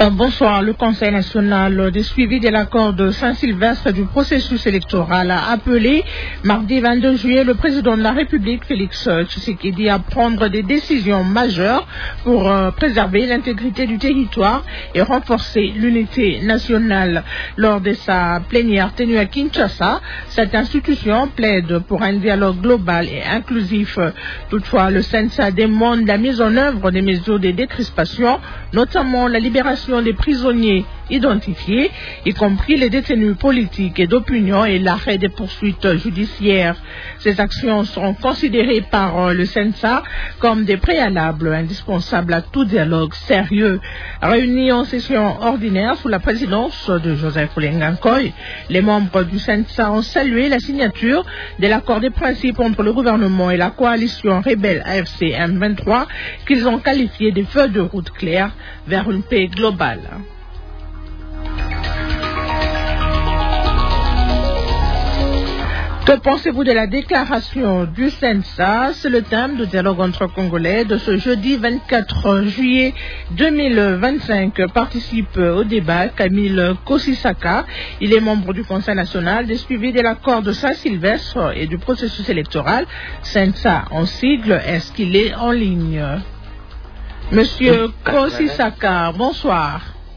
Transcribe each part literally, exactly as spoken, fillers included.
Bonsoir. Le Conseil national de suivi de l'accord de Saint-Sylvestre du processus électoral a appelé mardi vingt-deux juillet le président de la République, Félix Tshisekedi, à prendre des décisions majeures pour euh, préserver l'intégrité du territoire et renforcer l'unité nationale. Lors de sa plénière tenue à Kinshasa, cette institution plaide pour un dialogue global et inclusif. Toutefois, le C E N S A demande la mise en œuvre des mesures de décrispation, notamment la libération des prisonniers identifiés, y compris les détenus politiques et d'opinion, et l'arrêt des poursuites judiciaires. Ces actions seront considérées par le C E N S A comme des préalables indispensables à tout dialogue sérieux. Réunis en session ordinaire sous la présidence de Joseph Olenga Nkoy, les membres du C E N S A ont salué la signature de l'accord des principes entre le gouvernement et la coalition rebelle A F C M vingt-trois, qu'ils ont qualifié de feux de route clairs vers une paix globale. Que pensez-vous de la déclaration du C E N S A? C'est le thème du dialogue entre Congolais de ce jeudi vingt-quatre juillet deux mille vingt-cinq. Participe au débat Camille Kosisaka. Il est membre du Conseil national des suivis de l'accord de Saint-Sylvestre et du processus électoral. C E N S A en sigle. Est-ce qu'il est en ligne? Monsieur Kosisaka, bonsoir.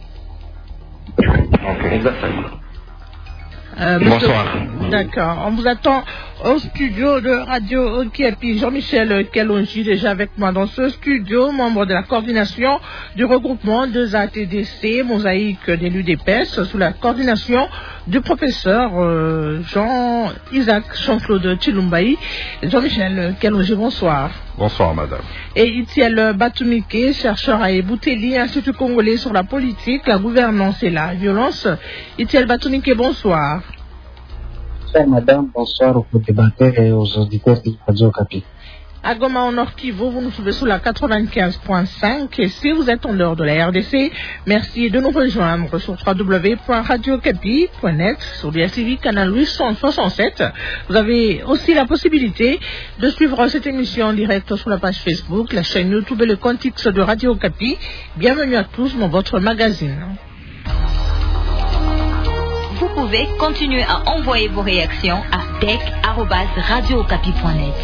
Okay. Euh, Bonsoir. D'accord. On vous attend au studio de Radio Okapi. Jean-Michel Kelonji, déjà avec moi dans ce studio, membre de la coordination du regroupement des A T D C, mosaïque des l'U D P S, sous la coordination du professeur euh, Jean-Isaac Jean-Claude Chilumbaï. Jean-Michel Kelonji, bonsoir. Bonsoir, madame. Et Itiel Batumike, chercheur à Ebouteli, Institut congolais sur la politique, la gouvernance et la violence. Itiel Batumike, bonsoir. Bonsoir, madame. Bonsoir aux débatteurs et aux auditeurs de Radio Okapi. À Goma, en Nord Kivu, vous nous trouvez sous la quatre-vingt-quinze point cinq. Et si vous êtes en dehors de la R D C, merci de nous rejoindre sur w w w point radio okapi point net, sur D S T V, canal huit cent soixante-sept. Vous avez aussi la possibilité de suivre cette émission en direct sur la page Facebook, la chaîne YouTube et le compte X de Radio Okapi. Bienvenue à tous dans votre magazine. Vous pouvez continuer à envoyer vos réactions à dec arobase radio okapi point net.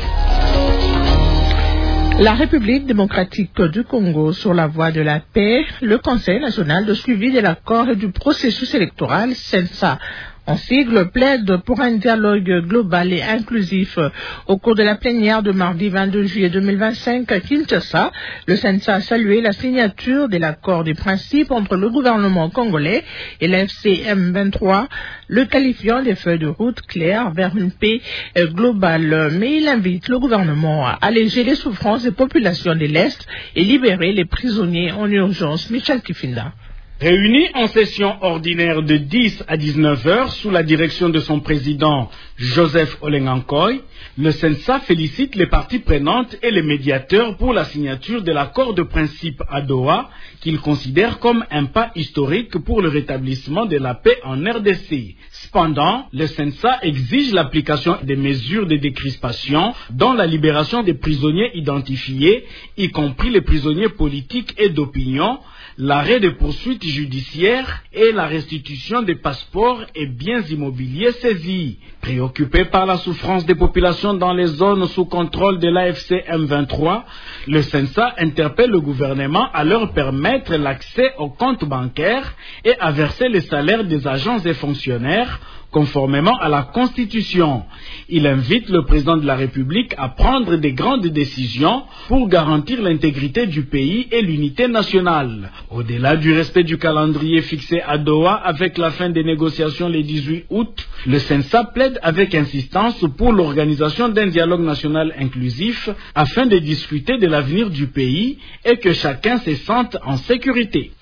La République démocratique du Congo sur la voie de la paix, le Conseil national de suivi de l'accord et du processus électoral, C E N S A, en sigle, plaide pour un dialogue global et inclusif. Au cours de la plénière de mardi vingt-deux juillet deux mille vingt-cinq à Kinshasa, le C E N S A a salué la signature de l'accord des principes entre le gouvernement congolais et la F C M vingt-trois, le qualifiant des feuilles de route claires vers une paix globale. Mais il invite le gouvernement à alléger les souffrances des populations de l'Est et libérer les prisonniers en urgence. Michel Kifinda. Réunis en session ordinaire de dix à dix-neuf heures sous la direction de son président Joseph Olenga Nkoy, le C E N S A félicite les parties prenantes et les médiateurs pour la signature de l'accord de principe à Doha qu'il considère comme un pas historique pour le rétablissement de la paix en R D C. Cependant, le C E N S A exige l'application des mesures de décrispation, dont la libération des prisonniers identifiés, y compris les prisonniers politiques et d'opinion, l'arrêt des poursuites judiciaires et la restitution des passeports et biens immobiliers saisis. Préoccupé par la souffrance des populations dans les zones sous contrôle de l'A F C M vingt-trois, le C E N S A interpelle le gouvernement à leur permettre l'accès aux comptes bancaires et à verser les salaires des agents et fonctionnaires conformément à la Constitution. Il invite le président de la République à prendre des grandes décisions pour garantir l'intégrité du pays et l'unité nationale. Au-delà du respect du calendrier fixé à Doha avec la fin des négociations le dix-huit août, le C E N S A plaide avec insistance pour l'organisation d'un dialogue national inclusif afin de discuter de l'avenir du pays et que chacun se sente en sécurité.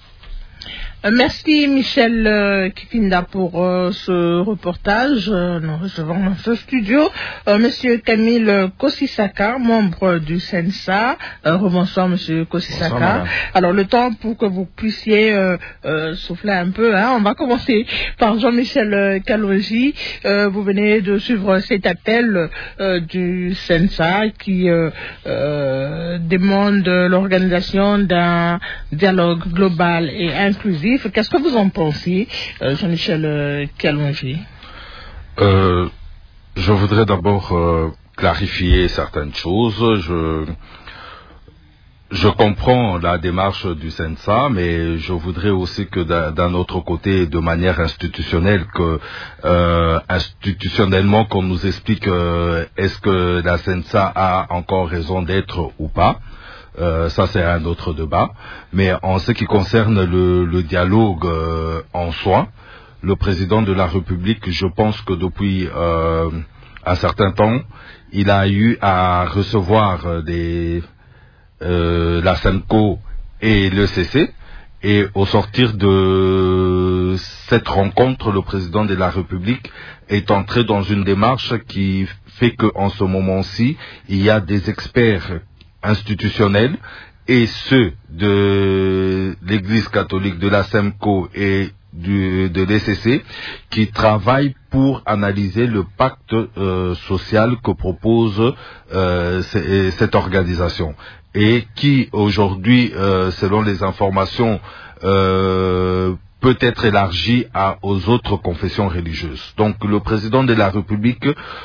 Merci Michel euh, Kifinda pour euh, ce reportage. Euh, nous recevons dans ce studio euh, Monsieur Camille Kosisaka, membre du C E N S A. Euh, rebonsoir Monsieur Kosisaka. Bonsoir, alors le temps pour que vous puissiez euh, euh, souffler un peu, hein, on va commencer par Jean-Michel Kelonji. Euh, vous venez de suivre cet appel euh, du C E N S A qui euh, euh, demande l'organisation d'un dialogue global et inclusif dispositif. Qu'est-ce que vous en pensez, euh, Jean-Michel euh, Kalonji? euh, Je voudrais d'abord euh, clarifier certaines choses. Je... Je comprends la démarche du SENSA, mais je voudrais aussi que d'un autre côté, de manière institutionnelle, que euh, institutionnellement qu'on nous explique euh, est-ce que la SENSA a encore raison d'être ou pas. Euh, ça c'est un autre débat. Mais en ce qui concerne le, le dialogue euh, en soi, le président de la République, je pense que depuis euh, un certain temps, il a eu à recevoir des Euh, la SEMCO et le C C, et au sortir de cette rencontre, le président de la République est entré dans une démarche qui fait qu'en ce moment-ci, il y a des experts institutionnels et ceux de l'Église catholique, de la SEMCO et du, de l'E C C qui travaillent pour analyser le pacte euh, social que propose euh, cette organisation et qui aujourd'hui, euh, selon les informations, euh, peut être élargi à, aux autres confessions religieuses. Donc le président de la République,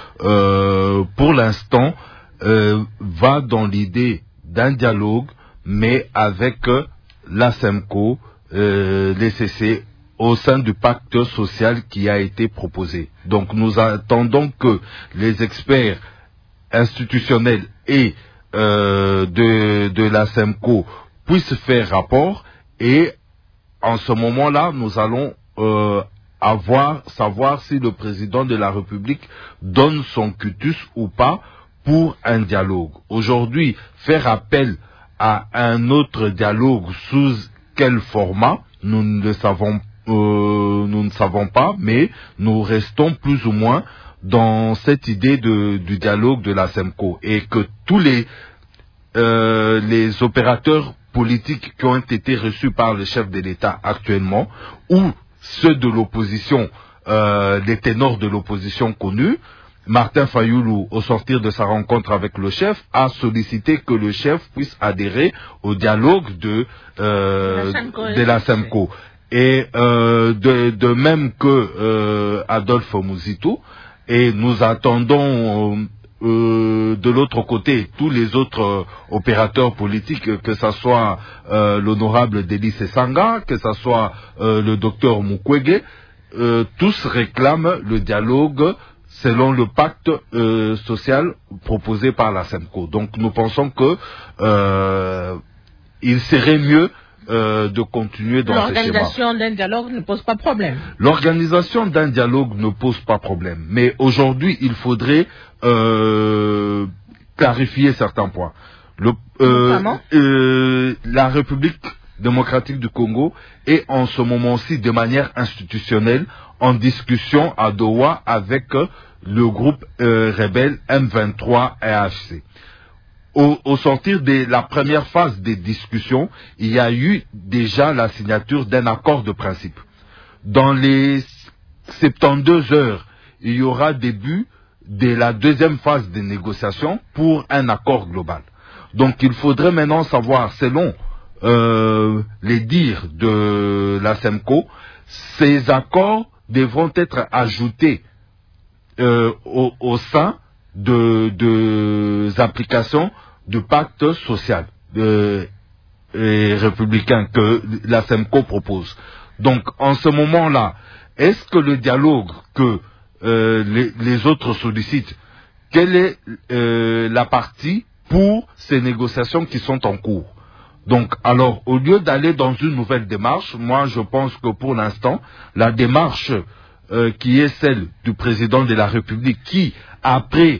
euh, pour l'instant, euh, va dans l'idée d'un dialogue, mais avec la SEMCO, euh, l'E C C, au sein du pacte social qui a été proposé. Donc nous attendons que les experts institutionnels et euh, de, de la SEMCO puissent faire rapport, et en ce moment-là, nous allons euh, avoir, savoir si le président de la République donne son cutus ou pas pour un dialogue. Aujourd'hui, faire appel à un autre dialogue sous quel format, nous ne le savons pas. Euh, nous ne savons pas, mais nous restons plus ou moins dans cette idée de, du dialogue de la SEMCO, et que tous les, euh, les opérateurs politiques qui ont été reçus par le chef de l'État actuellement, ou ceux de l'opposition, euh, les ténors de l'opposition connus, Martin Fayoulou, au sortir de sa rencontre avec le chef, a sollicité que le chef puisse adhérer au dialogue de, euh, de la SEMCO. Et euh, de, de même que euh, Adolphe Muzito, et nous attendons euh, euh, de l'autre côté tous les autres euh, opérateurs politiques, que ce soit euh, l'honorable Delis Sanga, que ce soit euh, le docteur Mukwege, euh, tous réclament le dialogue selon le pacte euh, social proposé par la SEMCO. Donc nous pensons que euh, il serait mieux Euh, de continuer dans ce schéma. L'organisation d'un dialogue ne pose pas problème. L'organisation d'un dialogue ne pose pas problème. Mais aujourd'hui, il faudrait euh, clarifier certains points. Le, euh, euh, la République démocratique du Congo est en ce moment-ci, de manière institutionnelle, en discussion à Doha avec le groupe euh, rebelle M vingt-trois R H C. Au, au sortir de la première phase des discussions, il y a eu déjà la signature d'un accord de principe. Dans les soixante-douze heures, il y aura début de la deuxième phase des négociations pour un accord global. Donc il faudrait maintenant savoir, selon euh, les dires de la SEMCO, ces accords devront être ajoutés euh, au, au sein de, de applications du pacte social euh, et républicain que la SEMCO propose. Donc, en ce moment-là, est-ce que le dialogue que euh, les, les autres sollicitent, quelle est euh, la partie pour ces négociations qui sont en cours? Donc, alors, au lieu d'aller dans une nouvelle démarche, moi, je pense que pour l'instant, la démarche euh, qui est celle du président de la République, qui, après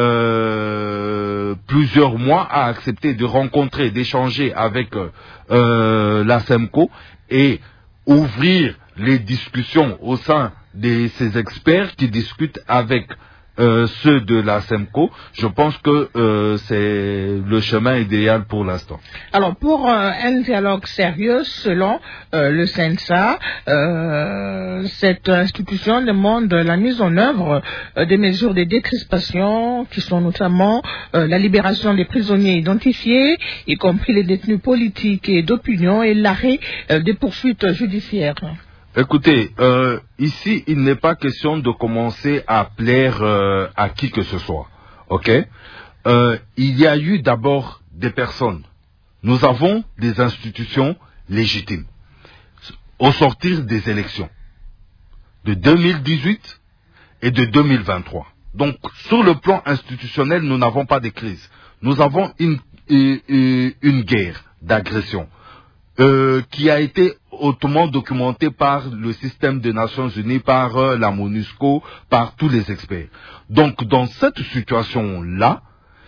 euh, plusieurs mois, a accepté de rencontrer, d'échanger avec euh, la SEMCO et ouvrir les discussions au sein de ces experts qui discutent avec euh, ceux de la SEMCO, je pense que euh, c'est le chemin idéal pour l'instant. Alors, pour euh, un dialogue sérieux, selon euh, le CENSA, euh, cette institution demande la mise en œuvre euh, des mesures de décrispation, qui sont notamment euh, la libération des prisonniers identifiés, y compris les détenus politiques et d'opinion, et l'arrêt euh, des poursuites judiciaires. Écoutez, euh, ici, il n'est pas question de commencer à plaire euh, à qui que ce soit, ok? Euh, il y a eu d'abord des personnes. Nous avons des institutions légitimes au sortir des élections de deux mille dix-huit et de deux mille vingt-trois. Donc, sur le plan institutionnel, nous n'avons pas de crise. Nous avons une, une, une guerre d'agression euh, qui a été hautement documentée par le système des Nations Unies, par euh, la MONUSCO, par tous les experts. Donc, dans cette situation-là,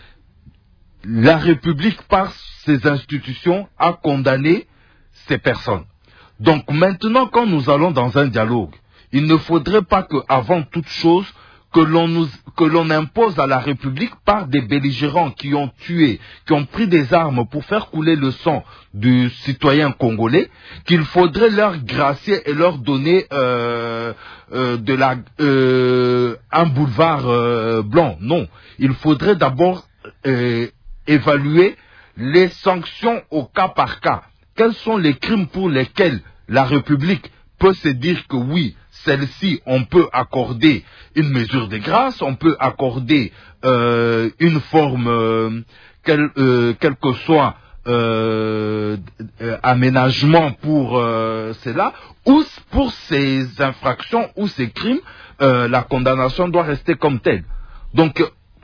la République, par ses institutions, a condamné ces personnes. Donc, maintenant, quand nous allons dans un dialogue, il ne faudrait pas qu'avant toute chose, que l'on nous, que l'on impose à la République par des belligérants qui ont tué, qui ont pris des armes pour faire couler le sang du citoyen congolais, qu'il faudrait leur gracier et leur donner euh, euh, de la, euh, un boulevard euh, blanc. Non, il faudrait d'abord euh, évaluer les sanctions au cas par cas. Quels sont les crimes pour lesquels la République peut se dire que oui, celle-ci, on peut accorder une mesure de grâce, on peut accorder euh, une forme, euh, quel, euh, quel que soit euh, euh, aménagement pour euh, cela, ou pour ces infractions ou ces crimes, euh, la condamnation doit rester comme telle. Donc,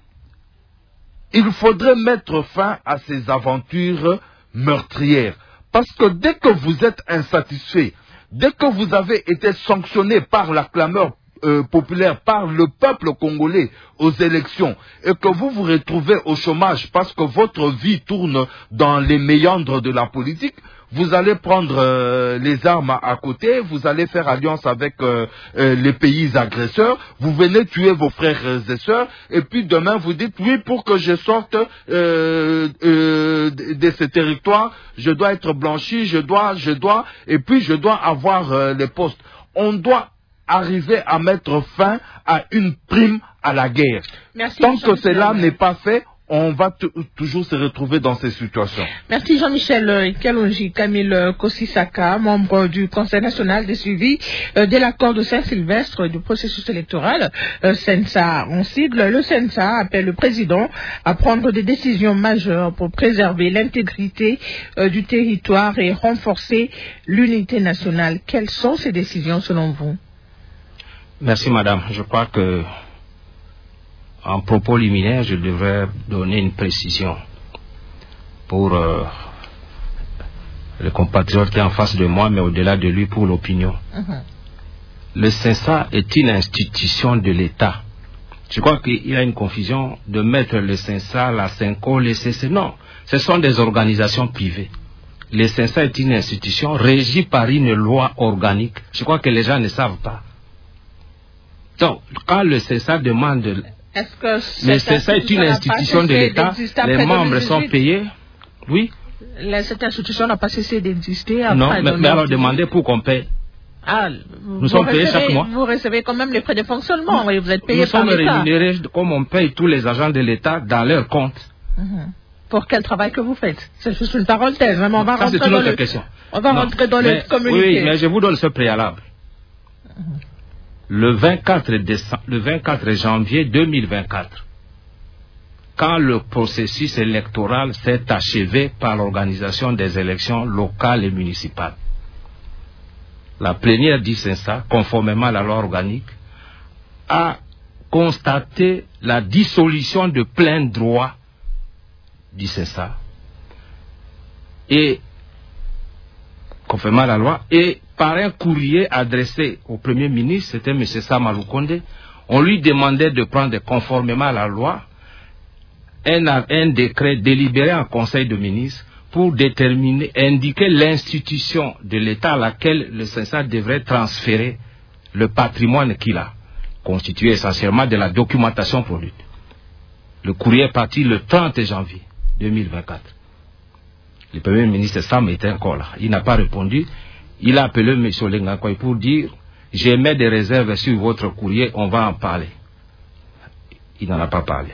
il faudrait mettre fin à ces aventures meurtrières. Parce que dès que vous êtes insatisfait, dès que vous avez été sanctionné par la clameur euh, populaire, par le peuple congolais aux élections, et que vous vous retrouvez au chômage parce que votre vie tourne dans les méandres de la politique, vous allez prendre euh, les armes à, à côté, vous allez faire alliance avec euh, euh, les pays agresseurs, vous venez tuer vos frères et sœurs, et puis demain vous dites, oui, pour que je sorte euh, euh, de ce territoire, je dois être blanchi, je dois, je dois, et puis je dois avoir euh, les postes. On doit arriver à mettre fin à une prime à la guerre. Merci, Tant que cela n'est pas fait, on va toujours se retrouver dans ces situations. Merci Jean-Michel Kalonji. Camille Kosisaka, membre du Conseil national de suivi euh, de l'accord de Saint-Sylvestre du processus électoral, euh, CENSA en sigle. Le CENSA appelle le président à prendre des décisions majeures pour préserver l'intégrité euh, du territoire et renforcer l'unité nationale. Quelles sont ces décisions selon vous? Merci madame. Je crois que en propos liminaire, je devrais donner une précision pour euh, le compatriote qui est en face de moi, mais au-delà de lui, pour l'opinion. Uh-huh. Le CENSA est une institution de l'État. Je crois qu'il y a une confusion de mettre le CENSA, la SENCO, les C C. Non, ce sont des organisations privées. Le CENSA est une institution régie par une loi organique. Je crois que les gens ne savent pas. Donc, quand le CENSA demande... Est-ce que mais CENSA est une institution de l'État, les membres sont payés. Oui. Cette institution n'a pas cessé d'exister après. Non, mais, mais alors demandez pour qu'on paye. Ah, nous sommes payés chaque mois. Vous recevez quand même les frais de fonctionnement, oui, vous êtes payés nous par l'État. Nous sommes rémunérés comme on paye tous les agents de l'État dans leur compte. Mm-hmm. Pour quel travail que vous faites? C'est juste une parenthèse, mais on va Ça, rentrer une dans autre le... question. On va non, rentrer dans mais, le communiqué. Oui, mais je vous donne ce préalable. Mm-hmm. Le vingt-quatre décembre, le vingt-quatre janvier deux mille vingt-quatre, quand le processus électoral s'est achevé par l'organisation des élections locales et municipales, la plénière du CENSA, conformément à la loi organique, a constaté la dissolution de plein droit du CENSA et conformément à la loi, et par un courrier adressé au Premier ministre, c'était M. Sama Lukonde, on lui demandait de prendre conformément à la loi Un, un décret délibéré en Conseil de ministres pour déterminer, indiquer l'institution de l'État à laquelle le CENSA devrait transférer le patrimoine qu'il a. constitué essentiellement de la documentation produite. Le courrier est parti le trente janvier deux mille vingt-quatre. Le Premier ministre Sam était encore là. Il n'a pas répondu. Il a appelé M. Olenga Nkoy pour dire « J'émets des réserves sur votre courrier, on va en parler ». Il n'en a pas parlé.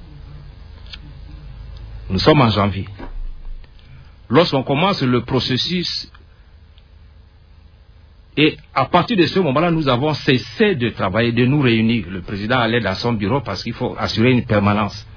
Nous sommes en janvier. Lorsqu'on commence le processus, et à partir de ce moment-là, nous avons cessé de travailler, de nous réunir. Le président allait dans son bureau parce qu'il faut assurer une permanence.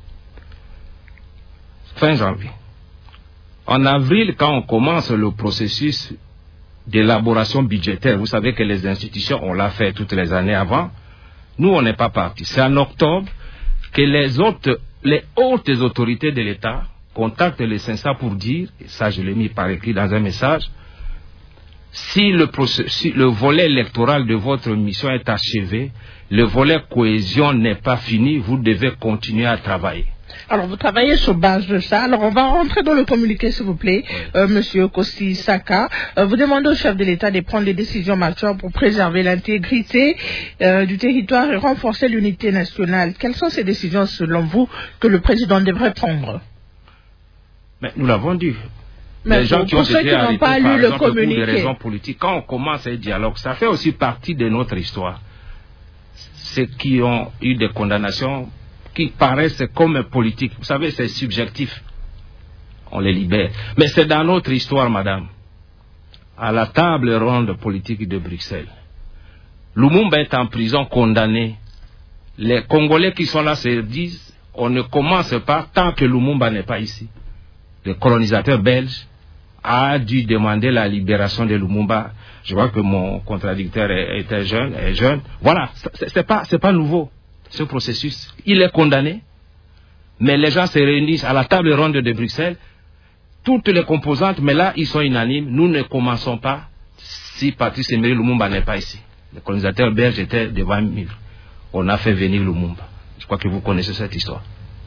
Fin janvier. En avril, quand on commence le processus d'élaboration budgétaire, vous savez que les institutions, on l'a fait toutes les années avant, nous, on n'est pas partis. C'est en octobre que les autres, les hautes autorités de l'État contactent le CENSA pour dire, et ça je l'ai mis par écrit dans un message, si le, si le volet électoral de votre mission est achevé, le volet cohésion n'est pas fini, vous devez continuer à travailler. Alors, vous travaillez sur base de ça. Alors, on va rentrer dans le communiqué, s'il vous plaît, oui. euh, Monsieur Kosti Saka. Euh, vous demandez au chef de l'État de prendre des décisions majeures pour préserver l'intégrité euh, du territoire et renforcer l'unité nationale. Quelles sont ces décisions, selon vous, que le président devrait prendre? Mais nous l'avons dit. Mais les gens pour, qui ont ceux été qui n'ont pas lu le communiqué, pour des raisons politiques, quand on commence un dialogue, ça fait aussi partie de notre histoire. Ceux qui ont eu des condamnations qui paraissent comme politiques, vous savez, c'est subjectif. On les libère. Mais c'est dans notre histoire, madame. À la table ronde politique de Bruxelles, Lumumba est en prison condamné. Les Congolais qui sont là se disent, on ne commence pas tant que Lumumba n'est pas ici. Le colonisateur belge a dû demander la libération de Lumumba. Je vois que mon contradicteur était jeune, est jeune. Voilà, c'est pas, c'est pas nouveau, ce processus. Il est condamné, mais les gens se réunissent à la table ronde de Bruxelles, toutes les composantes, mais là, ils sont unanimes. Nous ne commençons pas si Patrice Emery Lumumba n'est pas ici. Le colonisateur belge était devant le mur. On a fait venir Lumumba. Je crois que vous connaissez cette histoire.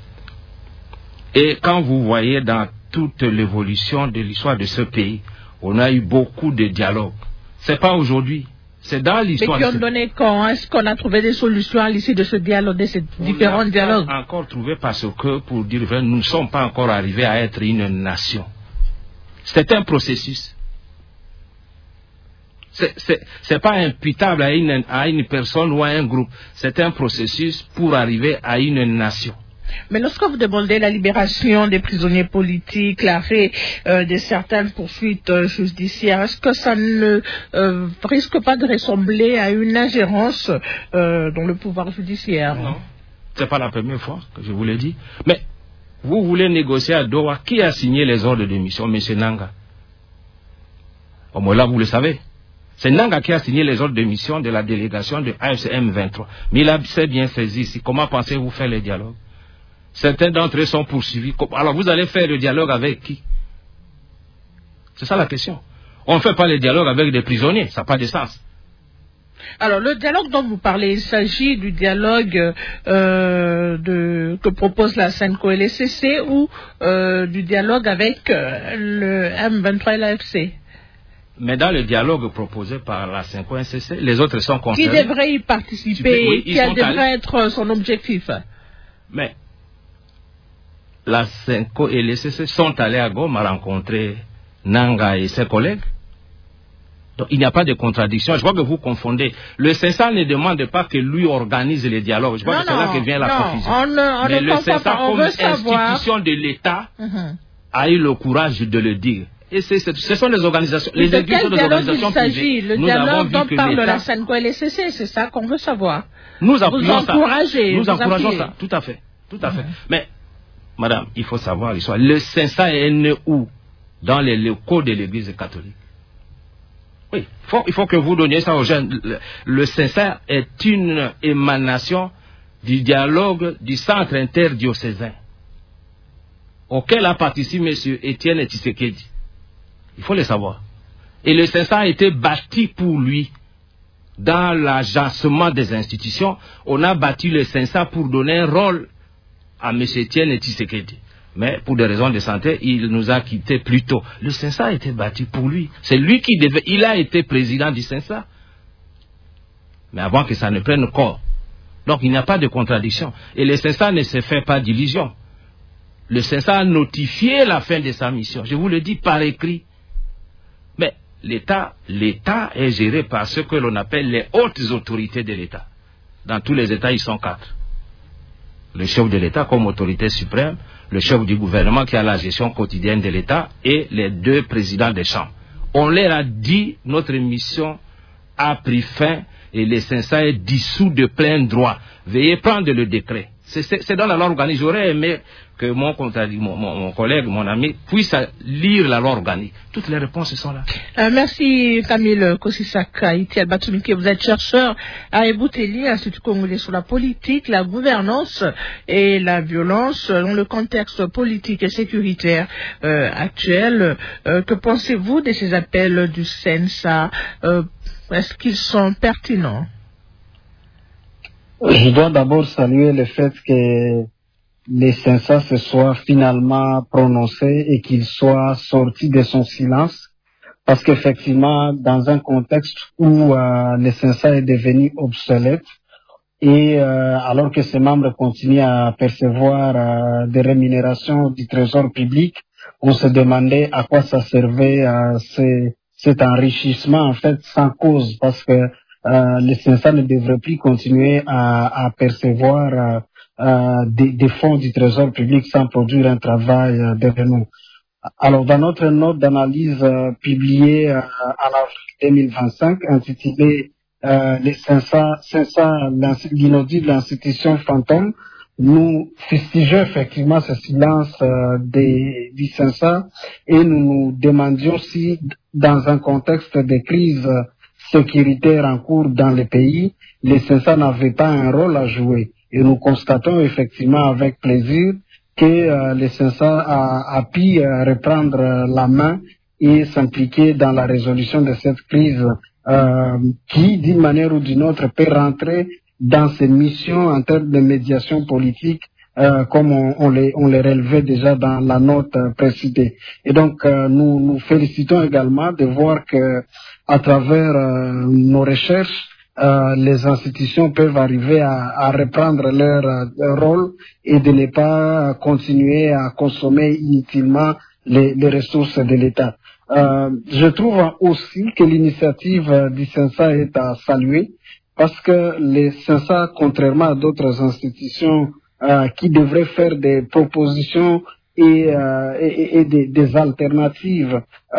Et quand vous voyez dans toute l'évolution de l'histoire de ce pays, on a eu beaucoup de dialogues. C'est pas aujourd'hui, c'est dans l'histoire. Mais qui ont donné quand? Est-ce qu'on a trouvé des solutions à l'issue de ce dialogue, de ces différents dialogues? On n'a pas encore trouvé parce que, pour dire vrai, nous ne sommes pas encore arrivés à être une nation. C'est un processus. C'est n'est pas imputable à une, à une personne ou à un groupe. C'est un processus pour arriver à une nation. Mais lorsque vous demandez la libération des prisonniers politiques, l'arrêt euh, de certaines poursuites euh, judiciaires, est-ce que ça ne euh, risque pas de ressembler à une ingérence euh, dans le pouvoir judiciaire? Non, ce n'est pas la première fois que je vous l'ai dit. Mais vous voulez négocier à Doha. Qui a signé les ordres de mission? M. Nanga. Au moins là, vous le savez. C'est Nanga qui a signé les ordres de mission de la délégation de A F C M vingt-trois. Mais il a bien saisi ici. Comment pensez-vous faire le dialogue? Certains d'entre eux sont poursuivis. Alors vous allez faire le dialogue avec qui? C'est ça la question. On ne fait pas le dialogue avec des prisonniers. Ça n'a pas de sens. Alors le dialogue dont vous parlez, il s'agit du dialogue euh, de, que propose la Senco et le C C ou euh, du dialogue avec euh, le M vingt-trois et l'A F C? Mais dans le dialogue proposé par la Senco et le C C, les autres sont concernés. Qui devrait y participer? Oui, quel devrait allés... être son objectif? Mais la Senco et le C C sont allés à Goma rencontrer Nanga et ses collègues. Donc il n'y a pas de contradiction. Je vois que vous confondez. Le CENSA ne demande pas que lui organise les dialogues. Je vois non, que c'est là que vient la non, confusion. On ne, on Mais ne le CENSA, pas, on comme institution savoir... de l'État, uh-huh. a eu le courage de le dire. Et c'est, c'est, ce sont des organisations. Mais les de quel des dialogue organisations il s'agit? Le Nous dialogue dont que parle la Senco et le C C, c'est ça qu'on veut savoir. Nous appuyons vous encouragez, ça. Nous vous encourageons appuyez. ça. Tout à fait. Tout à fait. Uh-huh. Mais, madame, il faut savoir l'histoire. Le CENSA est né où? Dans les locaux de l'Église catholique. Oui, faut, il faut que vous donniez ça aux jeunes. Le, le CENSA est une émanation du dialogue du centre interdiocésain auquel a participé M. Étienne Tshisekedi. Il faut le savoir. Et le CENSA a été bâti pour lui. Dans l'agencement des institutions, on a bâti le CENSA pour donner un rôle à M. Étienne Tshisekedi. Mais pour des raisons de santé, il nous a quittés plus tôt. Le CENSA a été bâti pour lui. C'est lui qui devait... Il a été président du CENSA. Mais avant que ça ne prenne corps, Donc il n'y a pas de contradiction. Et le CENSA ne se fait pas d'illusion. Le CENSA a notifié la fin de sa mission. Je vous le dis par écrit. Mais l'État, l'État est géré par ce que l'on appelle les hautes autorités de l'État. Dans tous les États, ils sont quatre. Le chef de l'État comme autorité suprême, le chef du gouvernement qui a la gestion quotidienne de l'État et les deux présidents des chambres. On leur a dit, notre mission a pris fin et le CENSA est dissous de plein droit. Veuillez prendre le décret. C'est dans la loi organique. J'aurais aimé que mon, mon, mon collègue, mon ami, puisse lire la loi organique. Toutes les réponses sont là. Euh, merci Camille Kosisaka, Itiel Batumike. Vous êtes chercheur à Ebouteli, Institut congolais sur la politique, la gouvernance et la violence dans le contexte politique et sécuritaire euh, actuel. Euh, que pensez-vous de ces appels du CENSA? euh, Est-ce qu'ils sont pertinents? Je dois d'abord saluer le fait que le CENSA se soit finalement prononcé et qu'il soit sorti de son silence, parce qu'effectivement, dans un contexte où euh, le CENSA est devenu obsolète, et euh, alors que ses membres continuent à percevoir euh, des rémunérations du trésor public, on se demandait à quoi ça servait euh, ces, cet enrichissement en fait sans cause, parce que Euh, le CENSA ne devrait plus continuer à, à percevoir euh, euh, des, des fonds du trésor public sans produire un travail euh, de renom. Alors, dans notre note d'analyse euh, publiée euh, en avril deux mille vingt-cinq, intitulée euh, les CENSA, CENSA l'inaudible institution fantôme, nous fustigeons effectivement ce silence euh, des, du CENSA et nous nous demandions si, dans un contexte de crise euh, sécuritaire en cours dans le pays, les CENSA n'avaient pas un rôle à jouer. Et nous constatons effectivement avec plaisir que euh, les CENSA a, a pu euh, reprendre euh, la main et s'impliquer dans la résolution de cette crise euh, qui, d'une manière ou d'une autre, peut rentrer dans ces missions en termes de médiation politique Euh, comme on, on, les, on les relevait déjà dans la note euh, précédée. Et donc, euh, nous nous félicitons également de voir que, à travers euh, nos recherches, euh, les institutions peuvent arriver à, à reprendre leur, leur rôle et de ne pas continuer à consommer inutilement les, les ressources de l'État. Euh, je trouve aussi que l'initiative du CENSA est à saluer, parce que les CENSA, contrairement à d'autres institutions Euh, qui devrait faire des propositions et, euh, et, et des, des alternatives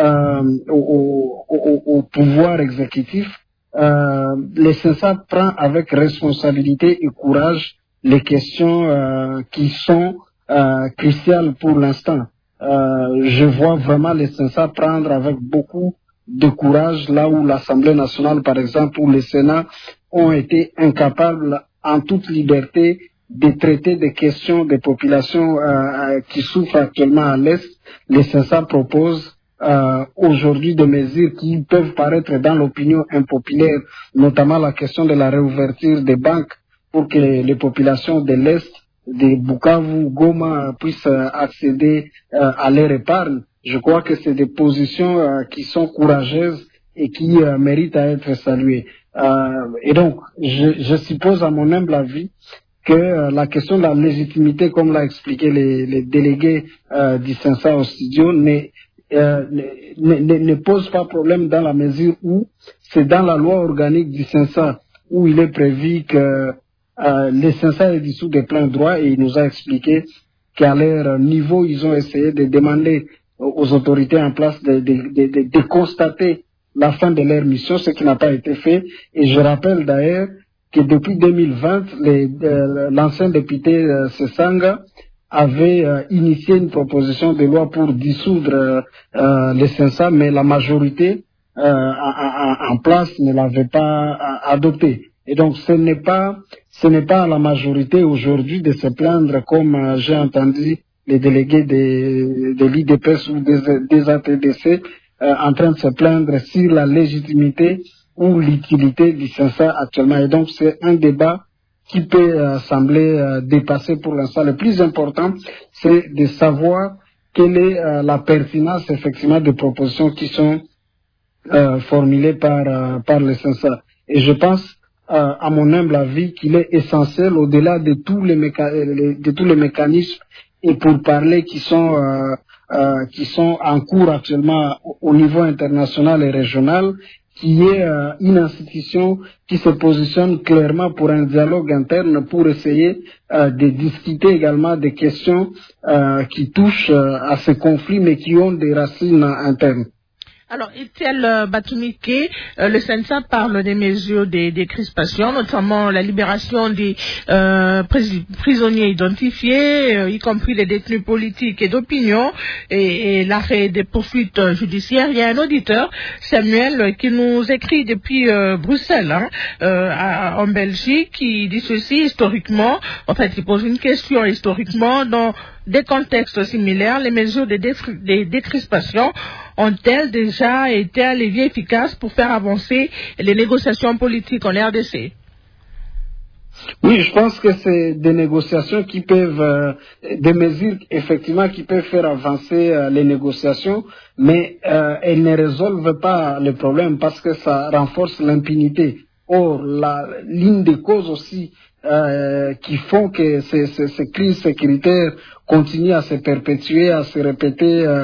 euh, au, au, au pouvoir exécutif, euh, le CENSA prend avec responsabilité et courage les questions euh, qui sont euh, cruciales pour l'instant. Euh, je vois vraiment le CENSA prendre avec beaucoup de courage là où l'Assemblée nationale, par exemple, ou le Sénat ont été incapables en toute liberté de traiter des questions des populations euh, qui souffrent actuellement à l'Est. Les CENSA proposent euh, aujourd'hui des mesures qui peuvent paraître dans l'opinion impopulaire, notamment la question de la réouverture des banques pour que les populations de l'Est, de Bukavu, Goma, puissent accéder euh, à leur épargne. Je crois que c'est des positions euh, qui sont courageuses et qui euh, méritent à être saluées. Euh, et donc, je, je suppose, à mon humble avis, que euh, la question de la légitimité, comme l'a expliqué les, les délégués euh, du CENSA au studio, ne, euh, ne, ne, ne pose pas problème dans la mesure où c'est dans la loi organique du CENSA où il est prévu que euh, le CENSA est dissous de plein droit, et il nous a expliqué qu'à leur niveau, ils ont essayé de demander aux autorités en place de, de, de, de, de constater la fin de leur mission, ce qui n'a pas été fait. Et je rappelle d'ailleurs que depuis deux mille vingt, euh, l'ancien député euh, Sesanga avait euh, initié une proposition de loi pour dissoudre euh, le CENSA, mais la majorité euh, en, en place ne l'avait pas euh, adopté. Et donc ce n'est pas ce n'est pas à la majorité aujourd'hui de se plaindre, comme euh, j'ai entendu les délégués des, de l'I D P S ou des, des A T D C euh, en train de se plaindre sur la légitimité ou l'utilité du CENSA actuellement. Et donc c'est un débat qui peut euh, sembler euh, dépassé pour l'instant. Le plus important, c'est de savoir quelle est euh, la pertinence effectivement des propositions qui sont euh, formulées par, euh, par le CENSA. Et je pense euh, à mon humble avis, qu'il est essentiel au-delà de tous les, méca- de tous les mécanismes et pour parler qui sont, euh, euh, qui sont en cours actuellement au niveau international et régional, qui est euh, une institution qui se positionne clairement pour un dialogue interne pour essayer euh, de discuter également des questions euh, qui touchent euh, à ces conflits mais qui ont des racines internes. Alors, Etiel euh, Batoumike, euh, le C N S A parle des mesures de décrispation, notamment la libération des euh, pris- prisonniers identifiés, euh, y compris les détenus politiques et d'opinion, et, et l'arrêt des poursuites euh, judiciaires. Il y a un auditeur, Samuel, euh, qui nous écrit depuis euh, Bruxelles, hein, euh, à, en Belgique, qui dit ceci historiquement, en fait, il pose une question historiquement, dans des contextes similaires, les mesures de, défri- de décrispation ont-elles déjà été un levier efficace pour faire avancer les négociations politiques en R D C? Oui, je pense que c'est des négociations qui peuvent, euh, des mesures effectivement qui peuvent faire avancer euh, les négociations, mais euh, elles ne résolvent pas le problème parce que ça renforce l'impunité. Or, la ligne de cause aussi euh, qui font que ces, ces, ces crises sécuritaires continuent à se perpétuer, à se répéter euh,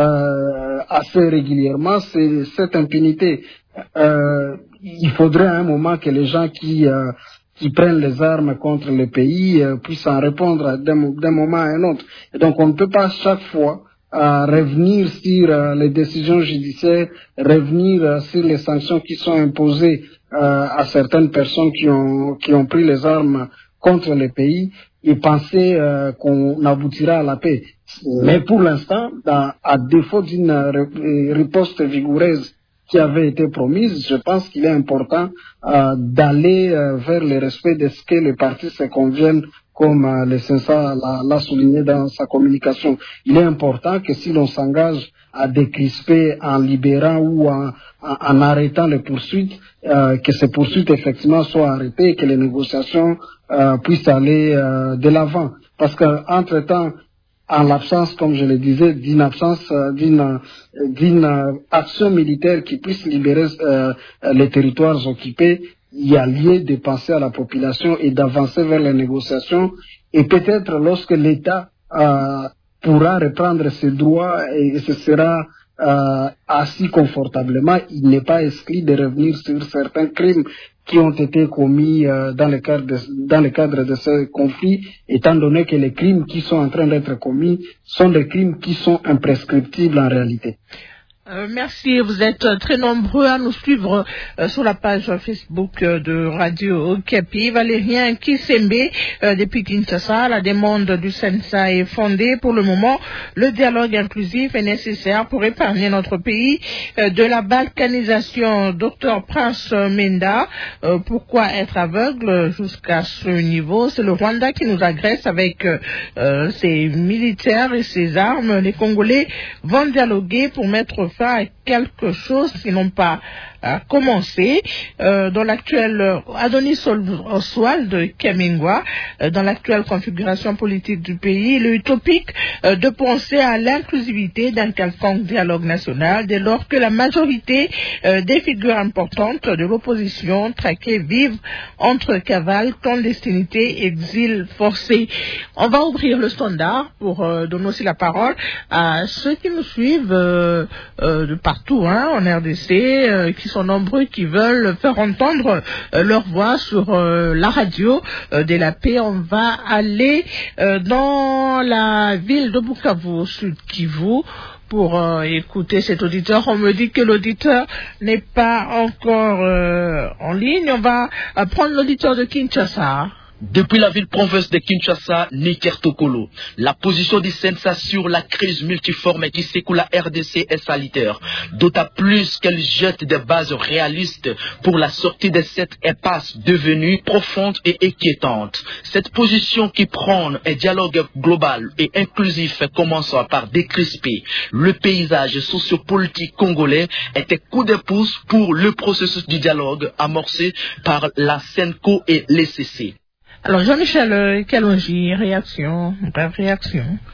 euh, assez régulièrement, c'est cette impunité. Euh, il faudrait à un moment que les gens qui euh, qui prennent les armes contre le pays euh, puissent en répondre d'un, d'un moment à un autre. Et donc on ne peut pas chaque fois euh, revenir sur euh, les décisions judiciaires, revenir euh, sur les sanctions qui sont imposées euh, à certaines personnes qui ont qui ont pris les armes contre le pays et penser euh, qu'on aboutira à la paix. Mais pour l'instant, dans, à défaut d'une euh, riposte vigoureuse qui avait été promise, je pense qu'il est important euh, d'aller euh, vers le respect de ce que les partis se conviennent, comme euh, le C N S A l'a, l'a souligné dans sa communication. Il est important que si l'on s'engage à décrisper en libérant ou en, en, en arrêtant les poursuites, euh, que ces poursuites effectivement soient arrêtées et que les négociations euh, puissent aller euh, de l'avant. Parce qu'entre-temps, en l'absence, comme je le disais, d'une absence euh, d'une, euh, d'une euh, action militaire qui puisse libérer euh, les territoires occupés, il y a lieu de penser à la population et d'avancer vers les négociations. Et peut-être lorsque l'État euh, pourra reprendre ses droits et ce sera euh, assis confortablement, il n'est pas exclu de revenir sur certains crimes qui ont été commis euh, dans, le cadre de, dans le cadre de ce conflit, étant donné que les crimes qui sont en train d'être commis sont des crimes qui sont imprescriptibles en réalité. Euh, merci, vous êtes très nombreux à nous suivre euh, sur la page Facebook euh, de Radio Okapi. Valérien Kisembe, euh, depuis Kinshasa, la demande du C N S A est fondée. Pour le moment, le dialogue inclusif est nécessaire pour épargner notre pays euh, de la balkanisation. Docteur Prince Menda, euh, pourquoi être aveugle jusqu'à ce niveau? C'est le Rwanda qui nous agresse avec euh, ses militaires et ses armes. Les Congolais vont dialoguer pour mettre fin à quelque chose qui n'ont pas euh, commencé. Euh, dans l'actuel Adonis Oswald de Kemingwa, euh, dans l'actuelle configuration politique du pays, il est utopique euh, de penser à l'inclusivité d'un quelconque dialogue national dès lors que la majorité euh, des figures importantes de l'opposition traquées vivent entre cavales, clandestinité, exil forcé. On va ouvrir le standard pour euh, donner aussi la parole à ceux qui nous suivent euh, euh, de partout, hein, en R D C, euh, qui sont nombreux, qui veulent faire entendre euh, leur voix sur euh, la radio euh, de la paix. On va aller euh, dans la ville de Bukavu, au sud Kivu, pour euh, écouter cet auditeur. On me dit que l'auditeur n'est pas encore euh, en ligne. On va euh, prendre l'auditeur de Kinshasa. Depuis la ville-province de Kinshasa, Nikertokolo, la position du C N S A sur la crise multiforme qui secoue la R D C est salutaire, d'autant plus qu'elle jette des bases réalistes pour la sortie de cette impasse devenue profonde et inquiétante. Cette position qui prône un dialogue global et inclusif commence par décrisper le paysage sociopolitique congolais est un coup de pouce pour le processus du dialogue amorcé par la SENCO et l'E C C. Alors Jean-Michel Kalonji, réaction, brève réaction.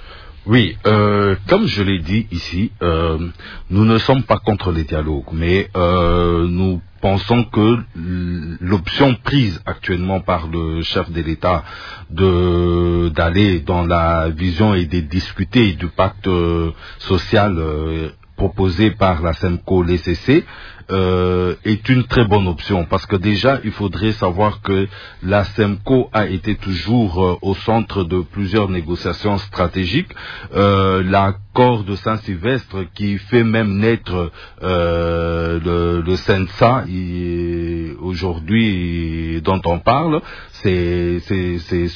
Oui, euh, comme je l'ai dit ici, euh, nous ne sommes pas contre les dialogues, mais euh, nous pensons que l'option prise actuellement par le chef de l'État de d'aller dans la vision et de discuter du pacte euh, social euh, proposé par la SEMCO, l'E C C, euh, est une très bonne option, parce que déjà il faudrait savoir que la SEMCO a été toujours euh, au centre de plusieurs négociations stratégiques. Euh, l'accord de Saint-Sylvestre qui fait même naître euh, le, le SENSA aujourd'hui dont on parle, c'est c'est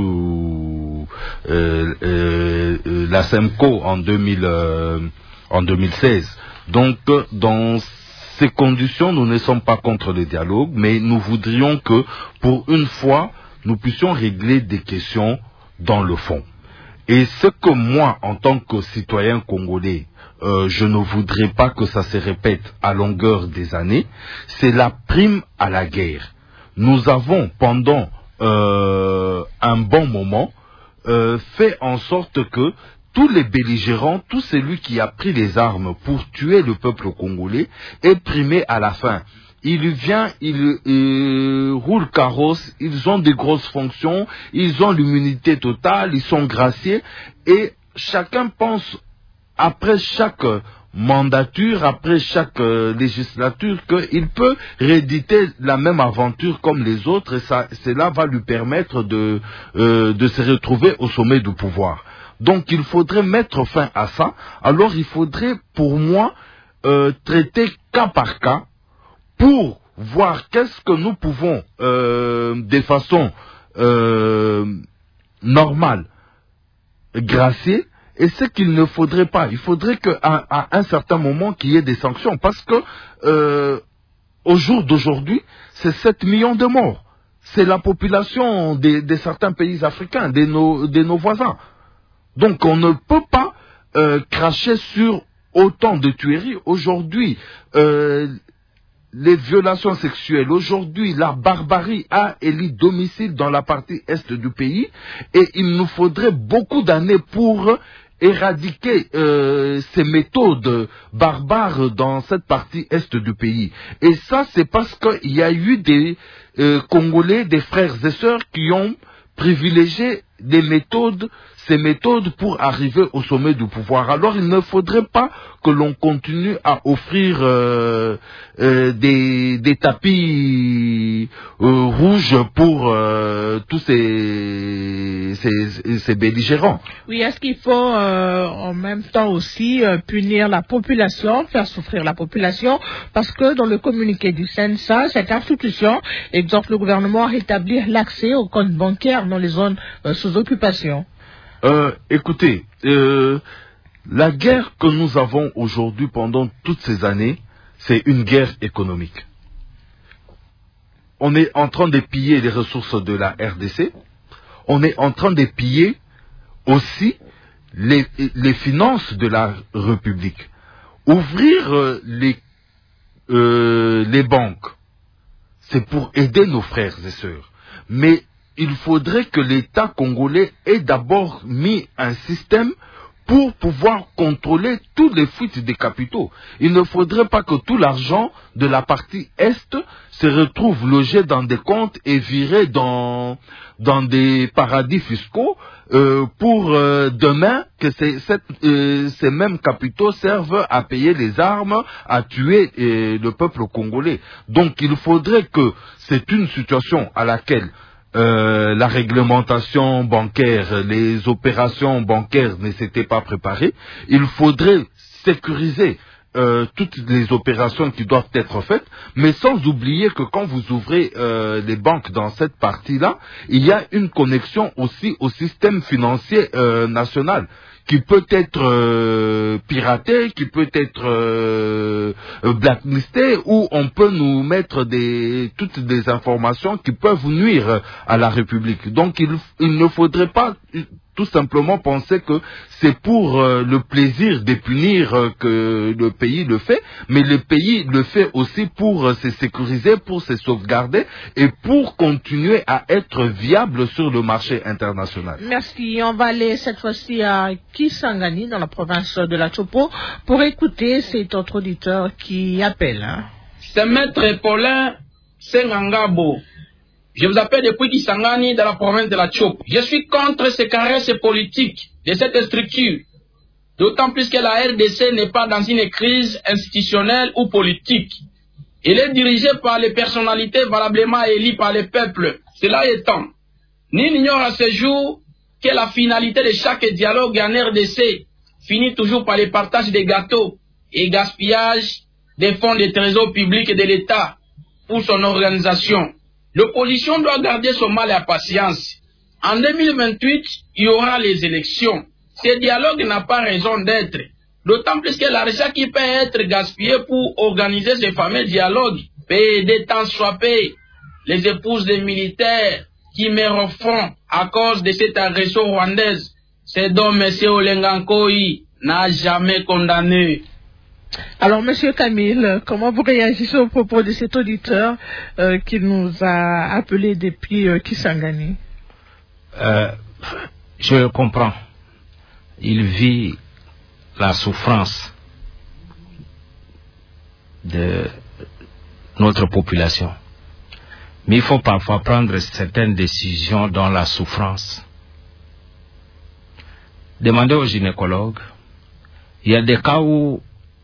sous euh, euh, la SEMCO en deux mille euh, en deux mille seize. Donc, dans ces conditions, nous ne sommes pas contre le dialogue, mais nous voudrions que, pour une fois, nous puissions régler des questions dans le fond. Et ce que moi, en tant que citoyen congolais, euh, je ne voudrais pas que ça se répète à longueur des années, c'est la prime à la guerre. Nous avons, pendant euh, un bon moment, euh, fait en sorte que tous les belligérants, tout celui qui a pris les armes pour tuer le peuple congolais est primé à la fin. Il vient, il euh, roule carrosse, ils ont des grosses fonctions, ils ont l'immunité totale, ils sont graciés, et chacun pense, après chaque mandature, après chaque euh, législature, qu'il peut rééditer la même aventure comme les autres, et ça, cela va lui permettre de, euh, de se retrouver au sommet du pouvoir. Donc il faudrait mettre fin à ça. Alors il faudrait pour moi euh, traiter cas par cas pour voir qu'est-ce que nous pouvons euh, de façon euh, normale gracier et ce qu'il ne faudrait pas. Il faudrait qu'à à un certain moment qu'il y ait des sanctions, parce que euh, au jour d'aujourd'hui c'est sept millions de morts. C'est la population de, de certains pays africains, de nos, de nos voisins. Donc on ne peut pas euh, cracher sur autant de tueries. Aujourd'hui, euh, les violations sexuelles, aujourd'hui la barbarie a élu domicile dans la partie est du pays, et il nous faudrait beaucoup d'années pour éradiquer euh, ces méthodes barbares dans cette partie est du pays. Et ça, c'est parce qu'il y a eu des euh, Congolais, des frères et sœurs qui ont privilégié des méthodes, ces méthodes pour arriver au sommet du pouvoir. Alors il ne faudrait pas que l'on continue à offrir euh, euh, des, des tapis euh, rouges pour euh, tous ces, ces, ces belligérants. Oui, est-ce qu'il faut euh, en même temps aussi euh, punir la population, faire souffrir la population, parce que dans le communiqué du SENSA, cette institution exhorte le gouvernement à rétablir l'accès aux comptes bancaires dans les zones euh, sous occupation. Euh, écoutez, euh, la guerre que nous avons aujourd'hui pendant toutes ces années, c'est une guerre économique. On est en train de piller les ressources de la R D C, on est en train de piller aussi les, les finances de la République. Ouvrir euh, les, euh, les banques, c'est pour aider nos frères et sœurs. Mais il faudrait que l'État congolais ait d'abord mis un système pour pouvoir contrôler toutes les fuites des capitaux. Il ne faudrait pas que tout l'argent de la partie Est se retrouve logé dans des comptes et viré dans, dans des paradis fiscaux euh, pour euh, demain que ces, cette, euh, ces mêmes capitaux servent à payer les armes, à tuer euh, le peuple congolais. Donc il faudrait que c'est une situation à laquelle Euh, la réglementation bancaire, les opérations bancaires ne s'étaient pas préparées. Il faudrait sécuriser euh, toutes les opérations qui doivent être faites, mais sans oublier que quand vous ouvrez euh, les banques dans cette partie-là, il y a une connexion aussi au système financier euh, national, qui peut être euh, piraté, qui peut être euh, blacklisté, où on peut nous mettre des, toutes des informations qui peuvent nuire à la République. Donc il, il ne faudrait pas tout simplement penser que c'est pour euh, le plaisir de punir euh, que le pays le fait, mais le pays le fait aussi pour euh, se sécuriser, pour se sauvegarder et pour continuer à être viable sur le marché international. Merci. On va aller cette fois-ci à Kisangani, dans la province de la Chopo, pour écouter cet autre auditeur qui appelle. Hein. C'est Maître Paulin Sengangabo. Je vous appelle depuis Kisangani, dans la province de la Chopo. Je suis contre ces caresses politiques de cette structure. D'autant plus que la R D C n'est pas dans une crise institutionnelle ou politique. Elle est dirigée par les personnalités valablement élues par le peuple. Cela étant, nul n'ignore à ce jour que la finalité de chaque dialogue en R D C finit toujours par le partage des gâteaux et gaspillage des fonds de trésor public de l'État pour son organisation. L'opposition doit garder son mal et patience. En deux mille vingt-huit, il y aura les élections. Ce dialogue n'a pas raison d'être. D'autant plus que l'argent qui peut être gaspillé pour organiser ce fameux dialogue peut aider tant soit peu les épouses des militaires qui meurent au front à cause de cette agression rwandaise. C'est donc M. Olengankoy n'a jamais condamné. Alors, Monsieur Camille, comment vous réagissez au propos de cet auditeur euh, qui nous a appelé depuis euh, Kisangani? euh, Je le comprends. Il vit la souffrance de notre population. Mais il faut parfois prendre certaines décisions dans la souffrance. Demandez au gynécologue. Il y a des cas où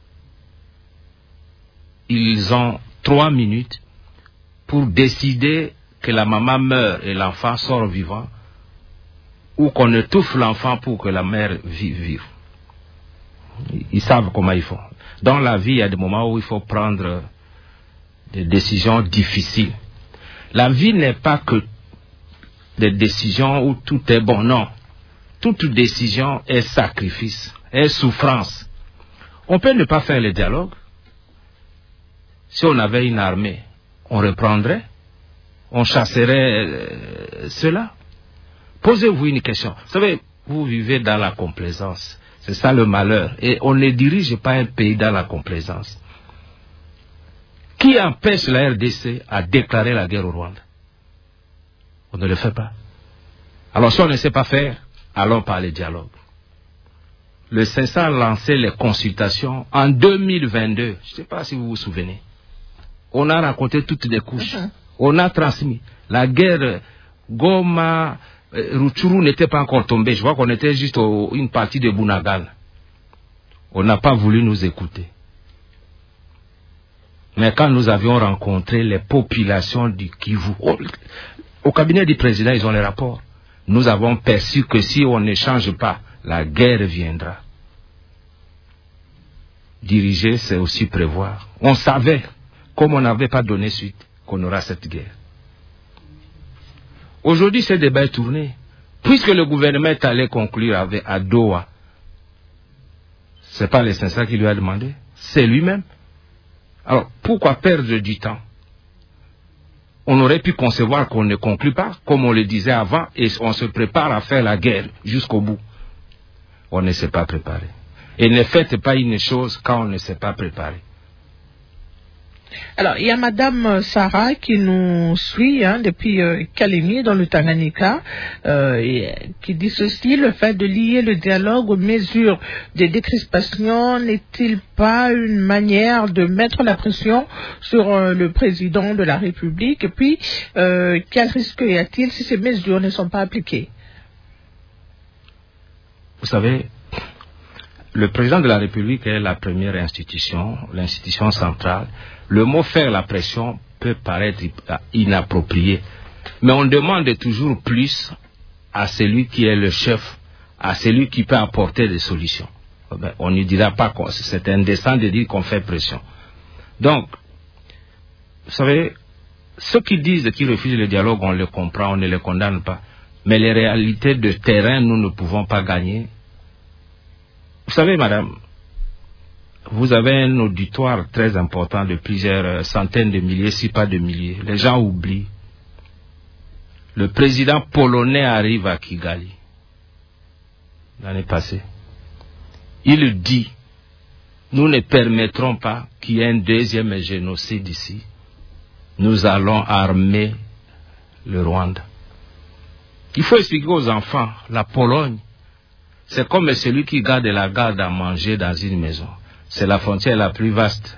ils ont trois minutes pour décider que la maman meurt et l'enfant sort vivant, ou qu'on étouffe l'enfant pour que la mère vive. vive. Ils savent comment ils font. Dans la vie, il y a des moments où il faut prendre des décisions difficiles. La vie n'est pas que des décisions où tout est bon, non. Toute décision est sacrifice, est souffrance. On peut ne pas faire le dialogue. Si on avait une armée, on reprendrait, on chasserait euh, cela. Posez-vous une question. Vous savez, vous vivez dans la complaisance. C'est ça le malheur. Et on ne dirige pas un pays dans la complaisance. Qui empêche la R D C à déclarer la guerre au Rwanda? On ne le fait pas. Alors si on ne sait pas faire, allons par le dialogue. Le C E S A a lancé les consultations en deux mille vingt-deux. Je ne sais pas si vous vous souvenez. On a raconté toutes les couches. Uh-huh. On a transmis. La guerre Goma, euh, Rutshuru n'était pas encore tombée. Je vois qu'on était juste au, une partie de Bunagal. On n'a pas voulu nous écouter. Mais quand nous avions rencontré les populations du Kivu, au, au cabinet du président, ils ont les rapports. Nous avons perçu que si on ne change pas, la guerre viendra. Diriger, c'est aussi prévoir. On savait, comme on n'avait pas donné suite, qu'on aura cette guerre. Aujourd'hui, ce débat est tourné. Puisque le gouvernement est allé conclure avec, à Doha, ce n'est pas les cinq cents qui lui a demandé, c'est lui-même. Alors, pourquoi perdre du temps? On aurait pu concevoir qu'on ne conclut pas, comme on le disait avant, et on se prépare à faire la guerre jusqu'au bout. On ne s'est pas préparé. Et ne faites pas une chose quand on ne s'est pas préparé. Alors, il y a Madame Sarah qui nous suit hein, depuis euh, Kalemi, dans le Tanganyika, euh, et, qui dit ceci: le fait de lier le dialogue aux mesures de décrispation n'est-il pas une manière de mettre la pression sur euh, le président de la République? Et puis, euh, quel risque y a-t-il si ces mesures ne sont pas appliquées? Vous savez, le président de la République est la première institution, l'institution centrale. Le mot faire la pression peut paraître inapproprié, mais on demande toujours plus à celui qui est le chef, à celui qui peut apporter des solutions. Ben, on ne dira pas que c'est indécent de dire qu'on fait pression. Donc, vous savez, ceux qui disent qu'ils refusent le dialogue, on le comprend, on ne les condamne pas. Mais les réalités de terrain, nous ne pouvons pas gagner. Vous savez, madame, vous avez un auditoire très important de plusieurs centaines de milliers, si pas de milliers. Les gens oublient. Le président polonais arrive à Kigali. l'année passée. Il dit, nous ne permettrons pas qu'il y ait un deuxième génocide ici. Nous allons armer le Rwanda. Il faut expliquer aux enfants, la Pologne, c'est comme celui qui garde la garde à manger dans une maison. C'est la frontière la plus vaste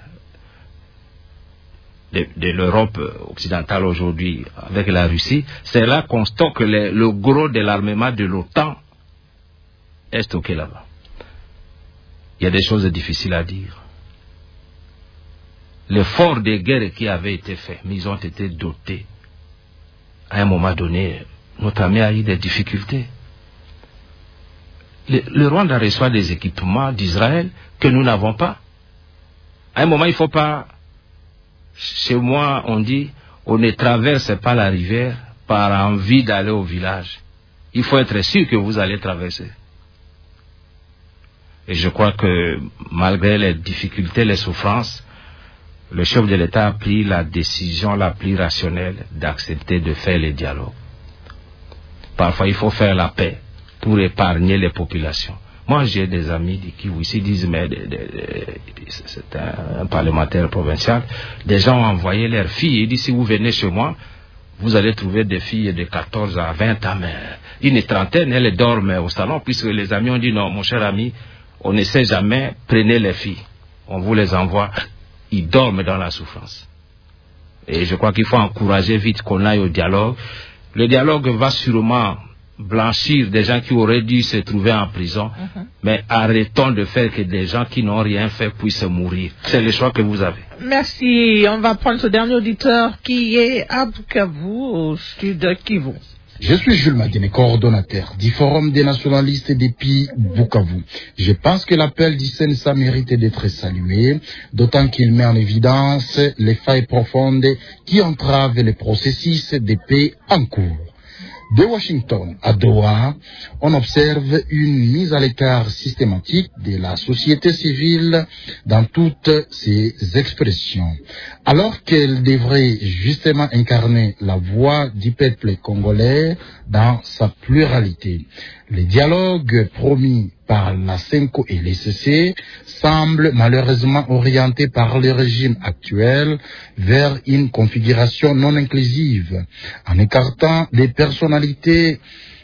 de, de l'Europe occidentale aujourd'hui avec la Russie. C'est là qu'on stocke le, le gros de l'armement de l'OTAN est stocké là-bas. Il y a des choses difficiles à dire. L'effort de guerre qui avait été fait, mais ils ont été dotés. À un moment donné, notre ami a eu des difficultés. Le, le Rwanda reçoit des équipements d'Israël que nous n'avons pas. À un moment, il ne faut pas... Chez moi, on dit, on ne traverse pas la rivière par envie d'aller au village. Il faut être sûr que vous allez traverser. Et je crois que malgré les difficultés, les souffrances, le chef de l'État a pris la décision la plus rationnelle d'accepter de faire le dialogue. Parfois, il faut faire la paix pour épargner les populations. Moi, j'ai des amis qui ici disent, mais de, de, de, c'est un, un parlementaire provincial, des gens ont envoyé leurs filles. Ils disent, si vous venez chez moi, vous allez trouver des filles de quatorze à vingt ans, mais une trentaine, elles dorment au salon, puisque les amis ont dit, non, mon cher ami, on ne sait jamais, prenez les filles. On vous les envoie, ils dorment dans la souffrance. Et je crois qu'il faut encourager vite qu'on aille au dialogue. Le dialogue va sûrement blanchir des gens qui auraient dû se trouver en prison, uh-huh. Mais arrêtons de faire que des gens qui n'ont rien fait puissent mourir. C'est le choix que vous avez. Merci. On va prendre ce dernier auditeur qui est à Bukavu, au sud de Kivu. Je suis Jules Madine, coordonnateur du Forum des nationalistes depuis Bukavu. Je pense que l'appel du C N S A mérite d'être salué, d'autant qu'il met en évidence les failles profondes qui entravent le processus de paix en cours. De Washington à Doha, on observe une mise à l'écart systématique de la société civile dans toutes ses expressions. Alors qu'elle devrait justement incarner la voix du peuple congolais dans sa pluralité. Les dialogues promis par la CENCO et l'E C C semblent malheureusement orientés par le régime actuel vers une configuration non inclusive, en écartant des personnalités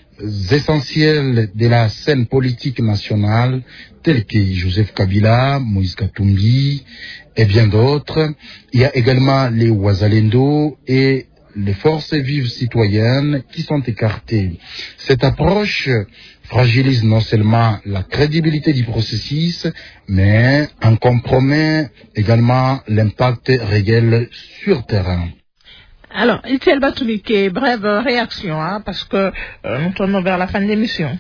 essentielles de la scène politique nationale, telles que Joseph Kabila, Moïse Katumbi et bien d'autres. Il y a également les Wazalendo et les forces vives citoyennes qui sont écartées. Cette approche fragilise non seulement la crédibilité du processus, mais en compromet également l'impact réel sur terrain. Alors, Itiel Batumike, brève réaction, hein, parce que euh, nous tournons vers la fin de l'émission.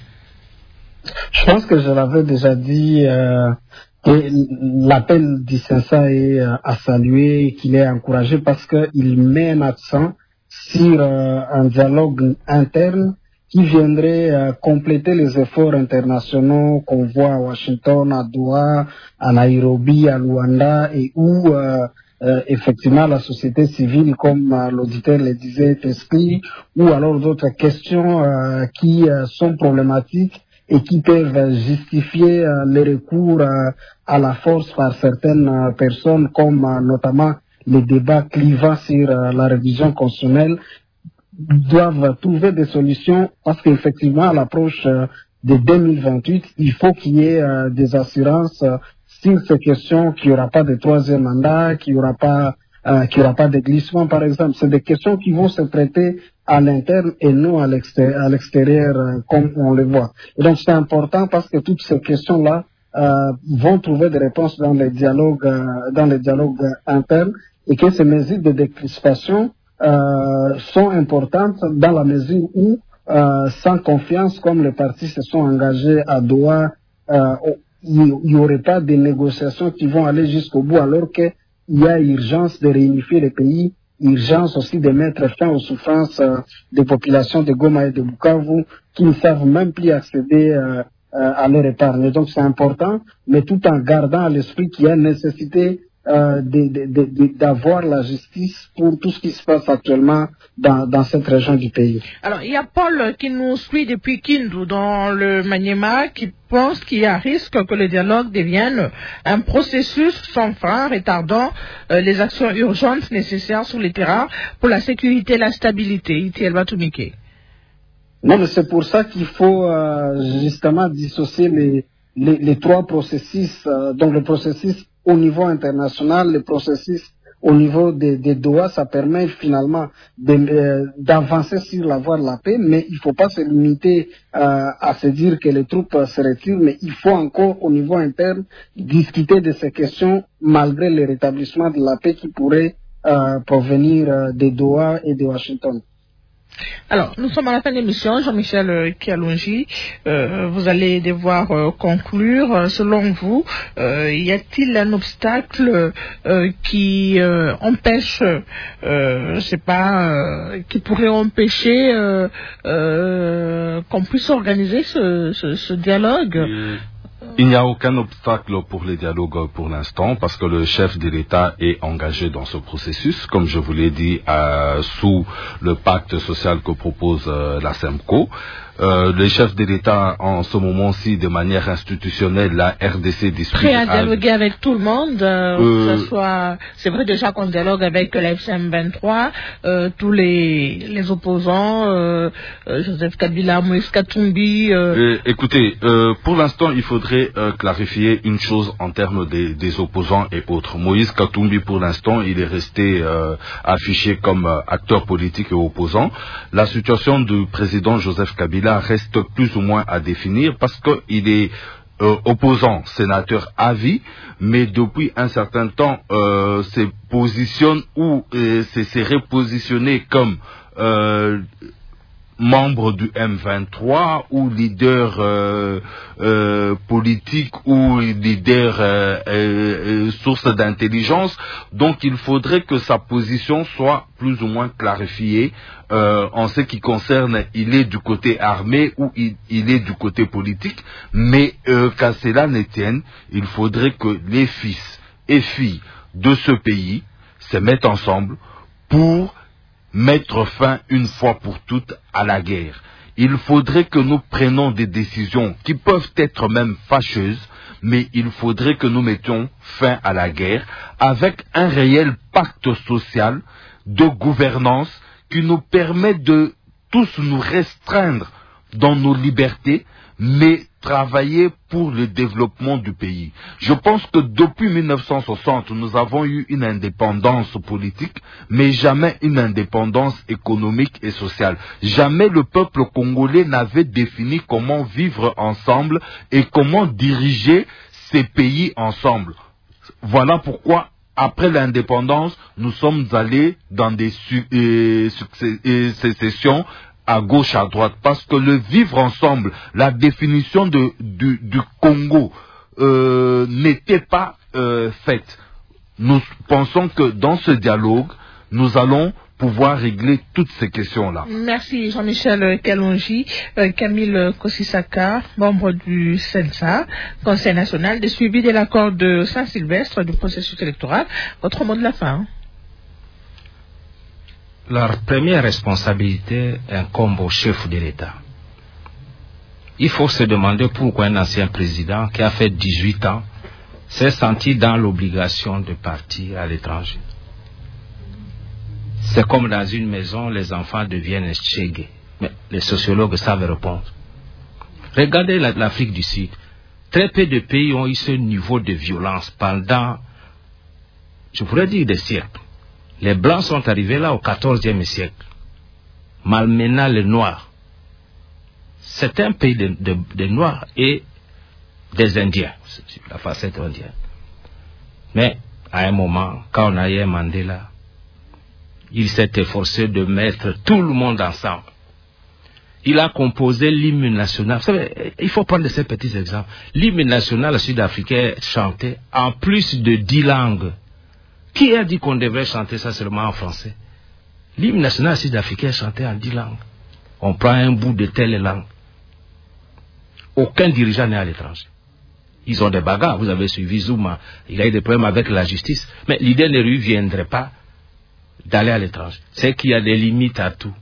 Je pense que je l'avais déjà dit, euh, que l'appel du C N S A est euh, à saluer, qu'il est encouragé parce qu'il met un accent sur euh, un dialogue interne qui viendrait euh, compléter les efforts internationaux qu'on voit à Washington, à Doha, à Nairobi, à Luanda, et où euh, euh, effectivement la société civile, comme euh, l'auditeur le disait, est inscrite, ou alors d'autres questions euh, qui euh, sont problématiques et qui peuvent justifier euh, le recours euh, à la force par certaines euh, personnes, comme euh, notamment les débats clivants sur euh, la révision constitutionnelle, doivent trouver des solutions parce qu'effectivement, à l'approche euh, de deux mille vingt-huit, il faut qu'il y ait euh, des assurances euh, sur ces questions, qu'il n'y aura pas de troisième mandat, qu'il n'y aura pas euh, qu'il n'y aura pas de glissement, par exemple. C'est des questions qui vont se traiter à l'interne et non à l'extérieur, à l'extérieur euh, comme on le voit. Et donc, c'est important parce que toutes ces questions-là euh, vont trouver des réponses dans les dialogues, euh, dans les dialogues euh, internes, et que ces mesures de décrispation euh, sont importantes dans la mesure où, euh, sans confiance, comme les partis se sont engagés à Doha, euh, il n'y aurait pas de négociations qui vont aller jusqu'au bout, alors qu'il y a urgence de réunifier les pays, urgence aussi de mettre fin aux souffrances euh, des populations de Goma et de Bukavu qui ne savent même plus accéder euh, euh, à leur épargne. Donc c'est important, mais tout en gardant à l'esprit qu'il y a une nécessité euh, d'avoir la justice pour tout ce qui se passe actuellement dans, dans cette région du pays. Alors, il y a Paul qui nous suit depuis Kindu dans le Maniema qui pense qu'il y a risque que le dialogue devienne un processus sans fin, retardant euh, les actions urgentes nécessaires sur le terrain pour la sécurité et la stabilité. Itiel Batumike. Non, mais c'est pour ça qu'il faut euh, justement dissocier les, les, les trois processus, euh, donc le processus au niveau international, le processus au niveau des, des Doha, ça permet finalement d'avancer euh, sur la voie de la paix, mais il ne faut pas se limiter euh, à se dire que les troupes se retirent, mais il faut encore au niveau interne discuter de ces questions malgré le rétablissement de la paix qui pourrait euh, provenir euh, des Doha et de Washington. Alors, nous sommes à la fin de l'émission. Jean-Michel Kialonji, euh, vous allez devoir euh, conclure. Selon vous, euh, y a-t-il un obstacle euh, qui euh, empêche, euh, je sais pas, euh, qui pourrait empêcher euh, euh, qu'on puisse organiser ce, ce, ce dialogue? euh... Il n'y a aucun obstacle pour les dialogues pour l'instant parce que le chef de l'État est engagé dans ce processus, comme je vous l'ai dit, euh, sous le pacte social que propose euh, la SEMCO. Euh, le chef de l'État, en ce moment-ci, de manière institutionnelle, la R D C dispute... Prêt à dialoguer avec tout le monde, euh, euh, que ce soit... C'est vrai déjà qu'on dialogue avec la F C M vingt-trois, euh, tous les, les opposants, euh, euh, Joseph Kabila, Moïse Katumbi... Euh... Euh, écoutez, euh, pour l'instant, il faudrait euh, clarifier une chose en termes des, des opposants et autres. Moïse Katumbi, pour l'instant, il est resté euh, affiché comme euh, acteur politique et opposant. La situation du président Joseph Kabila reste plus ou moins à définir parce qu'il est euh, opposant sénateur à vie, mais depuis un certain temps euh, se positionne ou euh, s'est repositionné comme euh, membre du M vingt-trois ou leader euh, euh, politique ou leader euh, euh, source d'intelligence. Donc il faudrait que sa position soit plus ou moins clarifiée euh, en ce qui concerne il est du côté armé ou il, il est du côté politique, mais euh, qu'à cela ne tienne, il faudrait que les fils et filles de ce pays se mettent ensemble pour mettre fin une fois pour toutes à la guerre. Il faudrait que nous prenions des décisions qui peuvent être même fâcheuses, mais il faudrait que nous mettions fin à la guerre avec un réel pacte social de gouvernance qui nous permet de tous nous restreindre dans nos libertés, mais travailler pour le développement du pays. Je pense que depuis mille neuf cent soixante, nous avons eu une indépendance politique, mais jamais une indépendance économique et sociale. Jamais le peuple congolais n'avait défini comment vivre ensemble et comment diriger ces pays ensemble. Voilà pourquoi, après l'indépendance, nous sommes allés dans des su euh, euh, sécessions à gauche, à droite, parce que le vivre ensemble, la définition de, du, du Congo euh, n'était pas euh, faite. Nous pensons que dans ce dialogue, nous allons pouvoir régler toutes ces questions-là. Merci Jean-Michel Kalonji. Euh, Camille Kosisaka, membre du CENSA, Conseil national de suivi de l'accord de Saint-Sylvestre du processus électoral. Votre mot de la fin. Leur première responsabilité incombe au chef de l'État. Il faut se demander pourquoi un ancien président qui a fait dix-huit ans s'est senti dans l'obligation de partir à l'étranger. C'est comme dans une maison, les enfants deviennent chégués. Mais les sociologues savent répondre. Regardez l'Afrique du Sud. Très peu de pays ont eu ce niveau de violence pendant, je pourrais dire, des siècles. Les Blancs sont arrivés là au quatorzième siècle, malmenant les Noirs. C'est un pays de, de, de Noirs et des Indiens, la facette indienne. Mais à un moment, quand on a eu Mandela, il s'est efforcé de mettre tout le monde ensemble. Il a composé l'hymne national. Vous savez, il faut prendre ces petits exemples. L'hymne national sud-africain est chanté en plus de dix langues. Qui a dit qu'on devrait chanter ça seulement en français? L'hymne national sud-africain est chanté en dix langues. On prend un bout de telle langue. Aucun dirigeant n'est à l'étranger. Ils ont des bagarres. Vous avez suivi Zuma. Il a eu des problèmes avec la justice. Mais l'idée ne lui viendrait pas d'aller à l'étranger. C'est qu'il y a des limites à tout.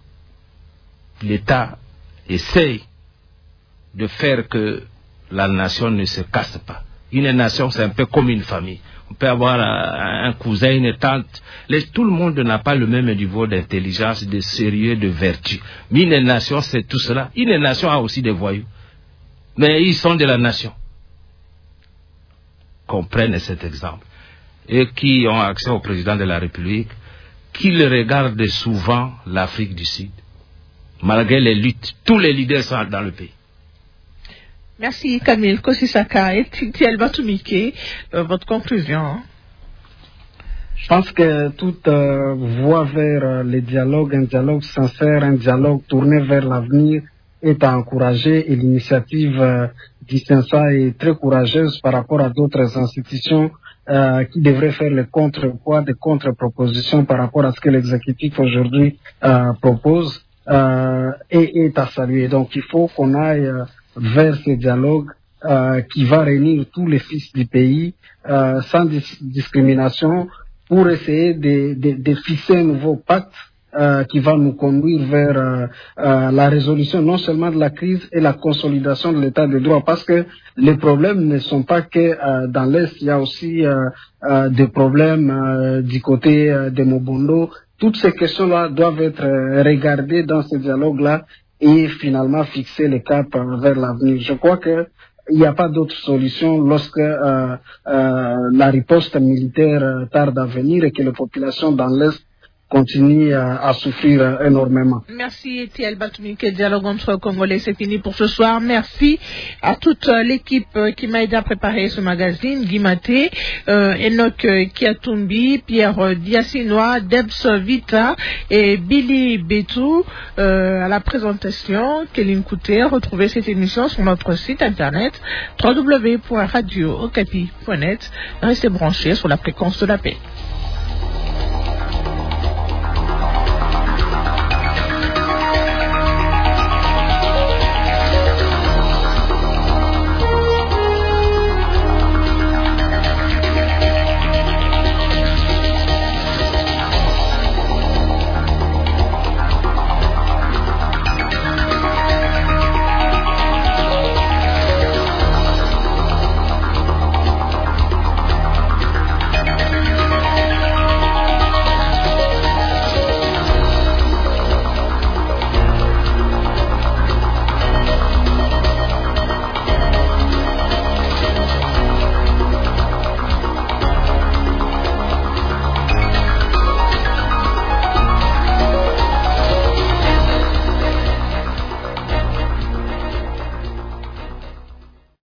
L'État essaye de faire que la nation ne se casse pas. Une nation, c'est un peu comme une famille. On peut avoir un cousin, une tante. Les, tout le monde n'a pas le même niveau d'intelligence, de sérieux, de vertu. Mais une nation, c'est tout cela. Une nation a aussi des voyous. Mais ils sont de la nation. Qu'on prenne cet exemple. Et qui ont accès au président de la République, qui le regarde souvent l'Afrique du Sud. Malgré les luttes, tous les leaders sont dans le pays. Merci Camille Kosisaka et Tiel Batumike. Euh, votre conclusion? Je pense que toute euh, voie vers euh, le dialogue, un dialogue sincère, un dialogue tourné vers l'avenir est à encourager et l'initiative euh, du CENSA est très courageuse par rapport à d'autres institutions euh, qui devraient faire le contrepoids des contre-propositions par rapport à ce que l'exécutif aujourd'hui euh, propose euh, et est à saluer. Donc il faut qu'on aille euh, vers ce dialogue euh, qui va réunir tous les fils du pays euh, sans dis discrimination pour essayer de, de, de fixer un nouveau pacte euh, qui va nous conduire vers euh, euh, la résolution non seulement de la crise et la consolidation de l'état de droit, parce que les problèmes ne sont pas que euh, dans l'Est, il y a aussi euh, euh, des problèmes euh, du côté euh, de Mobondo. Toutes ces questions-là doivent être euh, regardées dans ce dialogue-là et finalement fixer le cap vers l'avenir. Je crois que il n'y a pas d'autre solution lorsque euh, euh, la riposte militaire euh, tarde à venir et que les populations dans l'Est continuent à, à souffrir euh, énormément. Merci Etiel Batumike. Dialogue entre Congolais, c'est fini pour ce soir. Merci à toute euh, l'équipe euh, qui m'a aidé à préparer ce magazine. Guy Maté, euh, Enoch euh, Kiatumbi, Pierre euh, Diasinois, Debs Vita et Billy Betou euh, à la présentation. Kéline Kouté. Retrouvez cette émission sur notre site internet w w w point radio okapi point net. Restez branchés sur la fréquence de la paix.